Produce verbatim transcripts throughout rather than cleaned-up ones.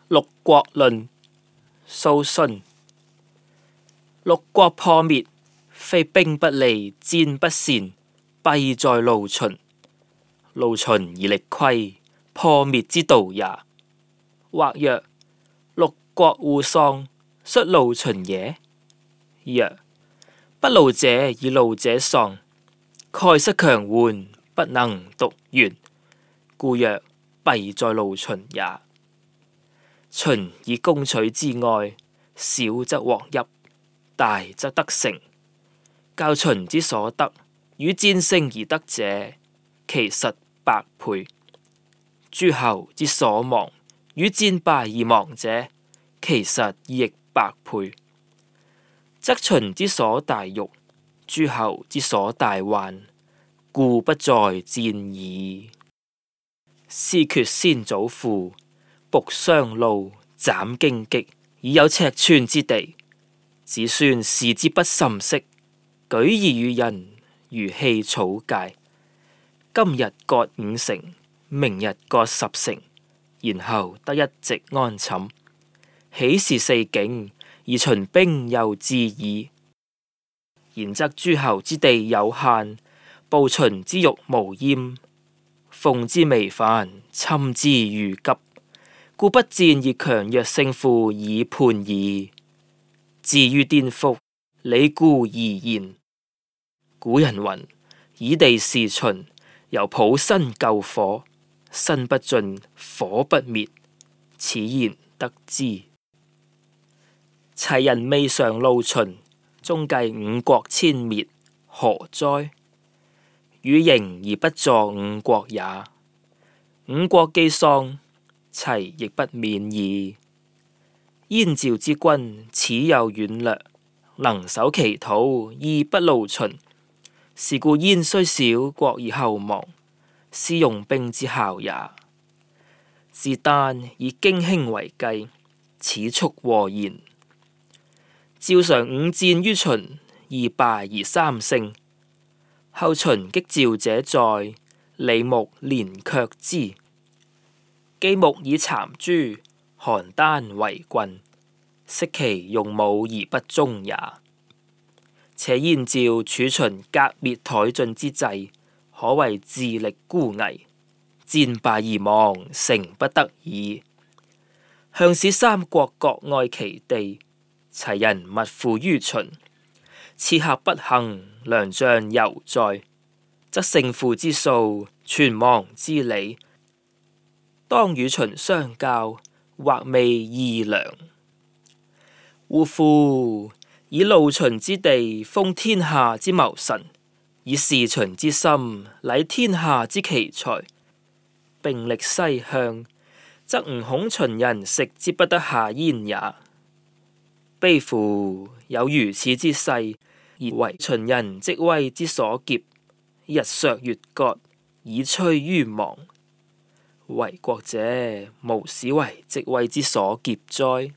六國論，蘇洵。六國破滅，非兵不利，戰不善，弊在勞秦。勞秦以力虧，破滅之道也。或曰：六國互喪，率勞秦耶？曰：不勞者以勞者喪，蓋失強援，不能獨圓，故曰弊在勞秦也。秦以攻取之外，小則獲邑，大則得城。較秦之所得與戰勝而得者，其實百倍；諸侯之所亡與戰敗而亡者，其實亦百倍。則秦之所大辱，諸侯之所大患，故不在戰矣。師決先祖父，僕商路，斬荊棘，以有尺寸之地。子孫視之不甚惜，舉而與人，如棄草芥。今日割五城，明日割十城，然後得一席安寢。豈是四境，而秦兵又至矣。然則諸侯之地有限，暴秦之欲無厭，奉之微煩，侵之愈急，故不戰而強弱勝負以判矣。至於顛覆，理固而言。古人云：以地事秦，猶抱薪救火，薪不盡，火不滅。此言得之。齊人未嘗勞秦，終計五國遷滅，何哉？與迎而不助五國也。五國既喪，齊亦不免矣。燕趙之君，始有遠略，能守其土，而不勞秦。是故燕雖小國而後亡，是用兵之效也。自旦以荊卿為計，始速禍焉。趙嘗五戰於秦，二敗而三勝。後秦擊趙者在，李牧連卻之。既牧以讒誅，邯鄲為郡，悉其用武而不忠也。且燕趙處秦革滅殆盡之際，可謂自力孤危，戰敗而亡，誠不得已。向使三國各愛其地，齊人勿附於秦。刺客不行，良將猶在，則勝負之數，存亡之理，當與秦相較，或未易量。嗚呼！以勞秦之地，封天下之謀臣；以事秦之心，禮天下之奇才。並歷西鄉，則吾恐秦人食之不得下咽也。悲夫！有如此之勢，而為秦人職威之所劫，日削月割，以趨於亡。為國者，無使為職威之所劫哉？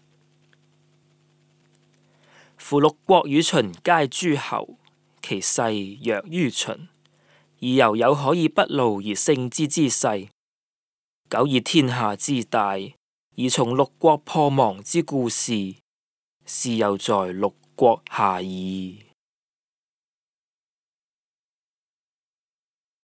夫六國與秦皆諸侯，其勢弱於秦，而猶有可以不勞而勝之之勢。久以天下之大，而從六國破亡之故事，是又在六國下矣。